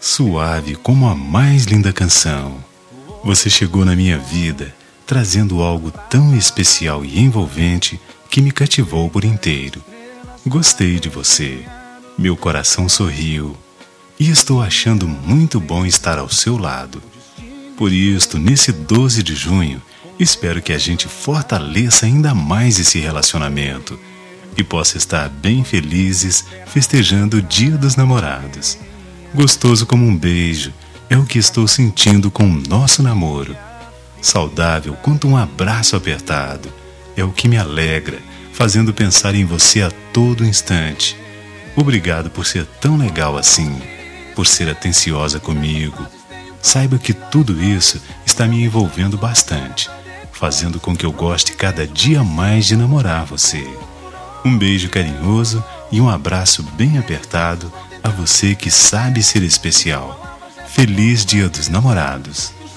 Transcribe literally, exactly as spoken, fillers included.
suave como a mais linda canção. Você chegou na minha vida trazendo algo tão especial e envolvente que me cativou por inteiro. Gostei de você, meu coração sorriu e estou achando muito bom estar ao seu lado. Por isto, nesse doze de junho, espero que a gente fortaleça ainda mais esse relacionamento e possa estar bem felizes festejando o Dia dos Namorados. Gostoso como um beijo é o que estou sentindo com o nosso namoro. Saudável quanto um abraço apertado é o que me alegra, fazendo pensar em você a todo instante. Obrigado por ser tão legal assim, por ser atenciosa comigo. Saiba que tudo isso está me envolvendo bastante, fazendo com que eu goste cada dia mais de namorar você. Um beijo carinhoso e um abraço bem apertado a você que sabe ser especial. Feliz Dia dos Namorados!